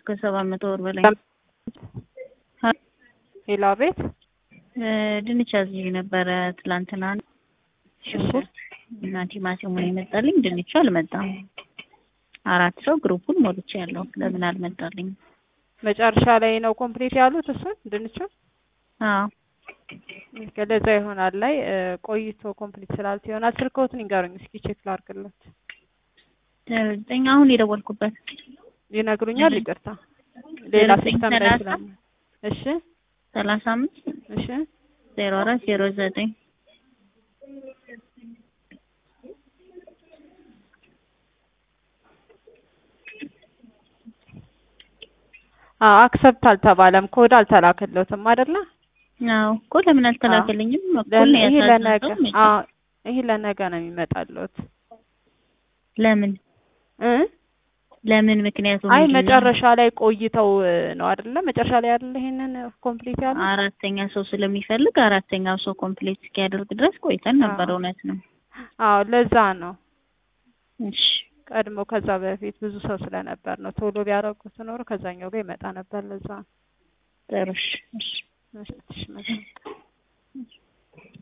ከ700 ብር በላይ ሄሎ ቤት ድንች አዝዤ ነበረ ትላንትና ሽንኩርት እና ቲማቲም የመጣልኝ ድንቹ አልመጣም። 4 ሰው ግሩፑን ሞልቻለሁ ለምን አልመጣልኝ? መጨረሻ ላይ ነው ኮምፕሊት ያሉት እሱን ድንቹ? አዎ ከለዛ ይሆናል ላይ ቆይቶ ኮምፕሊት ስላልት ይሆናል። ስልክዎትን ይንገሩኝ እስኪ ቼክ ላድርግለት። አሁን የደወልኩበት ይነግሩኛል? ይቅርታ ሌላ ሲስተም ላይ ስለሆነ። እሺ 35 እሺ 0409 አክሰፕት አልተባለም። ኮድ አልተላከለትም አይደለ? አዎ እኮ ለምን አልተላከልኝም? ይሄ ለነገ ነው የሚመጣልዎት። ለምን ምክንያቱም አይ መጨረሻ ላይ ቆይተው ነው አይደለ? መጨረሻ ላይ አይደለ ይሄንን ኮምፕሊት ያለው? አራተኛ ሰው ስለሚፈልግ አራተኛው ሰው ኮምፕሊት እስኪያደርግ ድረስ ቆይተን ነበር። እውነት ነው። አዎ ለዛ ነው። እሺ ቀድሞ ከዛ በፊት ብዙ ሰው ስለነበር ነው። ቶሎ ቢያደርጉት ኖሮ ከዛኛው ጋር ይመጣ ነበር። ለዛ ጥሩ። እሺ እሺ